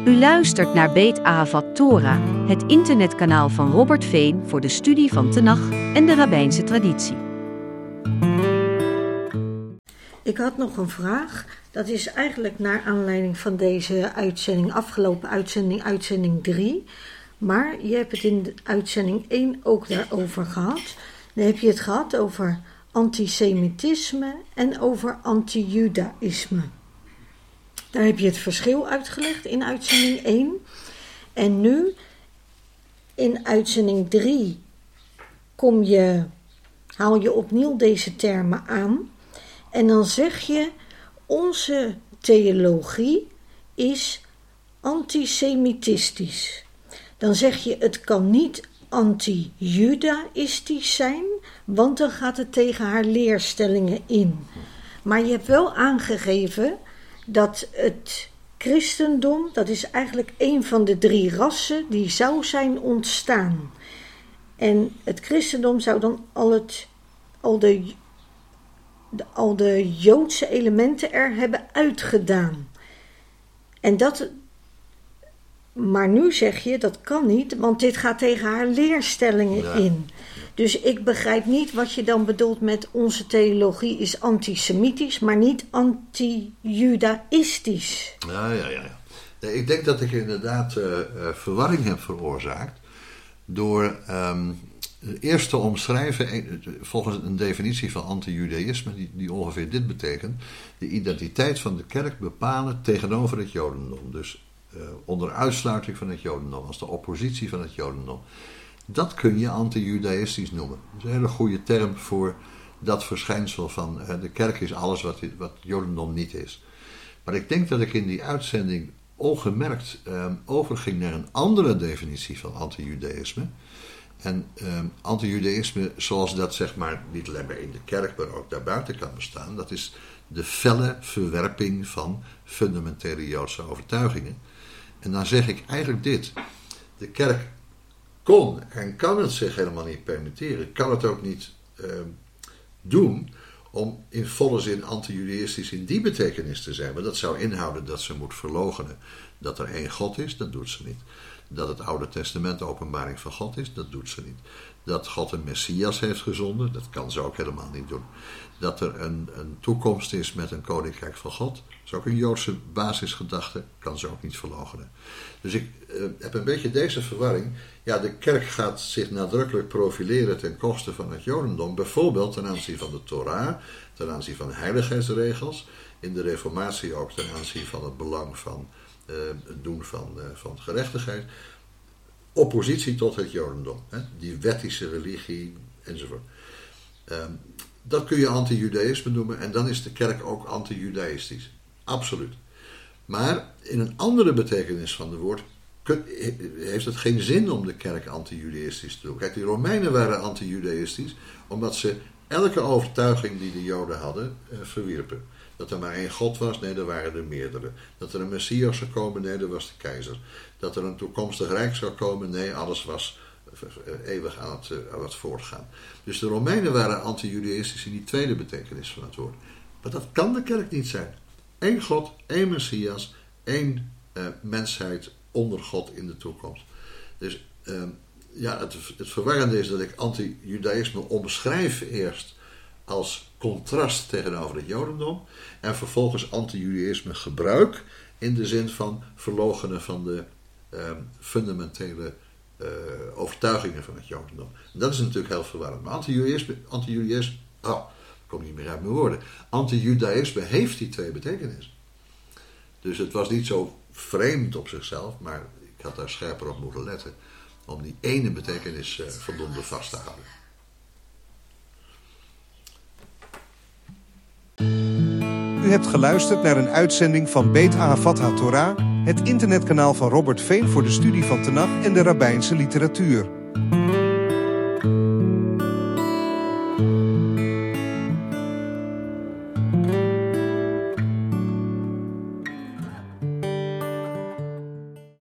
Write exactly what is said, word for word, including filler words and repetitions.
U luistert naar Beit Ahavat Torah, het internetkanaal van Robert Veen voor de studie van Tenach en de rabbijnse traditie. Ik had nog een vraag. Dat is eigenlijk naar aanleiding van deze uitzending, afgelopen uitzending, uitzending drie. Maar je hebt het in de uitzending één ook daarover gehad. Dan heb je het gehad over antisemitisme en over anti-judaïsme. Daar heb je het verschil uitgelegd in uitzending één. En nu, in uitzending drie, kom je, haal je opnieuw deze termen aan. En dan zeg je, onze theologie is antisemitistisch. Dan zeg je, het kan niet anti-judaïstisch zijn, want dan gaat het tegen haar leerstellingen in. Maar je hebt wel aangegeven dat het christendom, dat is eigenlijk een van de drie rassen die zou zijn ontstaan. En het christendom zou dan al, het, al, de, de, al de Joodse elementen er hebben uitgedaan. En dat, maar nu zeg je, dat kan niet, want dit gaat tegen haar leerstellingen ja. in. Dus ik begrijp niet wat je dan bedoelt met onze theologie is antisemitisch, maar niet anti-judaïstisch. Ja, ja, ja. Nee, ik denk dat ik inderdaad uh, uh, verwarring heb veroorzaakt door um, eerst te omschrijven, volgens een definitie van anti-judaïsme, die, die ongeveer dit betekent, de identiteit van de kerk bepalen tegenover het jodendom. Dus uh, onder uitsluiting van het jodendom, als de oppositie van het jodendom. Dat kun je anti-judaïstisch noemen. Dat is een hele goede term voor dat verschijnsel van uh, de kerk is alles wat, wat jodendom niet is. Maar ik denk dat ik in die uitzending ongemerkt um, overging naar een andere definitie van anti-judaïsme. En um, anti-judaïsme, zoals dat zeg maar niet alleen maar in de kerk, maar ook daarbuiten kan bestaan, dat is de felle verwerping van fundamentele Joodse overtuigingen. En dan zeg ik eigenlijk dit. De kerk kon en kan het zich helemaal niet permitteren, kan het ook niet uh, doen om in volle zin anti-judaïstisch in die betekenis te zijn. Maar dat zou inhouden dat ze moet verloochenen dat er één God is, dat doet ze niet. Dat het Oude Testament de openbaring van God is, dat doet ze niet. Dat God een Messias heeft gezonden, dat kan ze ook helemaal niet doen. Dat er een, een toekomst is met een koninkrijk van God, dat is ook een Joodse basisgedachte, kan ze ook niet verloochenen. Dus ik uh, heb een beetje deze verwarring. Ja, de kerk gaat zich nadrukkelijk profileren ten koste van het jodendom, bijvoorbeeld ten aanzien van de Torah, ten aanzien van heiligheidsregels, in de reformatie ook ten aanzien van het belang van uh, het doen van, uh, van gerechtigheid. Oppositie tot het jodendom, hè? Die wettische religie enzovoort. Um, dat kun je anti-judaïsme noemen en dan is de kerk ook anti-judaïstisch. Absoluut. Maar in een andere betekenis van het woord heeft het geen zin om de kerk anti-judaïstisch te doen. Kijk, die Romeinen waren anti-judaïstisch omdat ze elke overtuiging die de Joden hadden eh, verwierpen. Dat er maar één God was, nee, er waren er meerdere. Dat er een Messias zou komen, nee, dat was de keizer. Dat er een toekomstig rijk zou komen, nee, alles was eeuwig aan het, aan het voortgaan. Dus de Romeinen waren anti-judaïstisch in die tweede betekenis van het woord. Maar dat kan de kerk niet zijn. Eén God, één Messias, één uh, mensheid onder God in de toekomst. Dus uh, ja, het, het verwarrende is dat ik anti-judaïsme omschrijf eerst als contrast tegenover het jodendom en vervolgens anti-judaïsme gebruik in de zin van verloochenen van de uh, fundamentele uh, overtuigingen van het jodendom. En dat is natuurlijk heel verwarrend. Maar anti-judaïsme, anti-judaïsme, oh, ik kom niet meer uit mijn woorden. Anti-judaïsme heeft die twee betekenissen. Dus het was niet zo vreemd op zichzelf, maar ik had daar scherper op moeten letten om die ene betekenis uh, voldoende vast te houden. U hebt geluisterd naar een uitzending van Beit Ahavat Torah, het internetkanaal van Robert Veen voor de studie van Tenach en de rabbijnse literatuur.